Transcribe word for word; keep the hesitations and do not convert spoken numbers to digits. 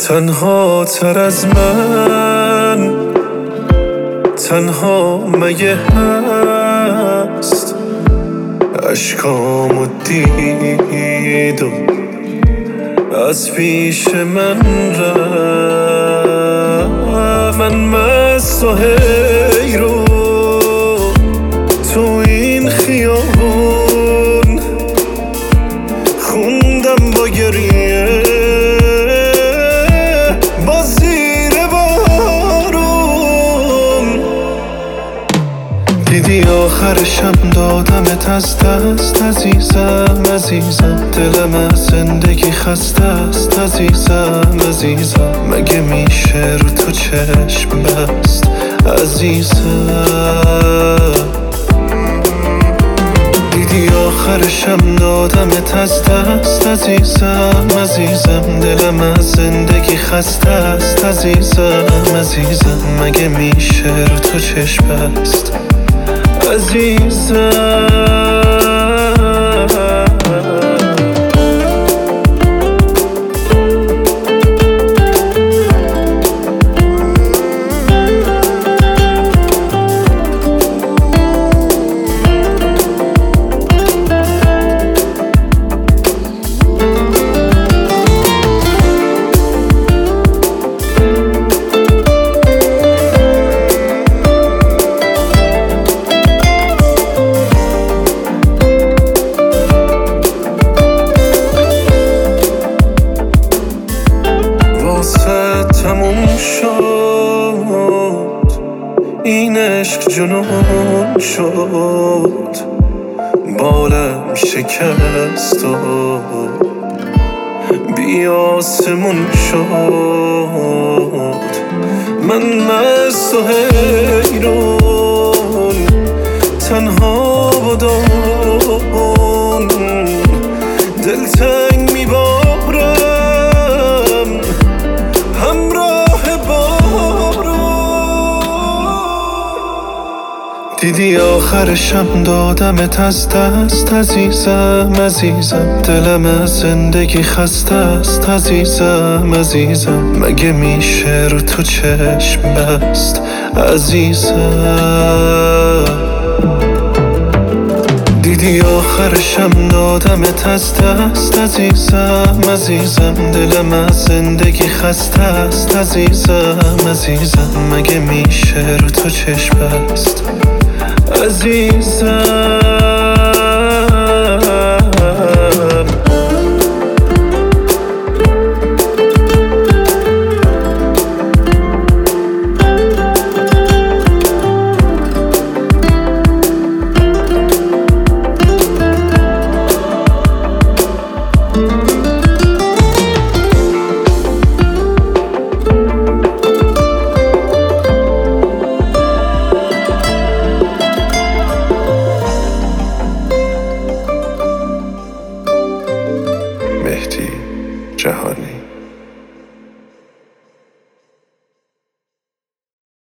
تنها تر از من تنها مگه هست اشکامو دید و از پیش من رفت. من مست و حیرون تو این خیابون خوندم با گریه با زیر بارون. دیدی آخرشم دادمت از دست عزیزم عزیزم. دلم از زندگی خسته است عزیزم عزیزم. مگه میشه رو تو چشم بست عزیزم. دیدی آخرشم دادمت از دست عزیزم عزیزم. دلم از زندگی خسته است عزیزم عزیزم. مگه میشه رو تو چشم بست عزیزم. تموم شد این عشق جنون شد بالم شکست و بی آسمون شد. من مست و حیرون تنها بودم دلتنگ میبارم همراه بارون. دیدی آخرشم دادمت از دست عزیزم عزیزم. دلم از زندگی خسته است عزیزم عزیزم. مگه میشه رو تو چشم بست عزیزم. دیدی آخرشم دادمت از دست عزیزم عزیزم. دلم از زندگی خسته است عزیزم عزیزم. مگه میشه رو تو چشم بست عزیزم.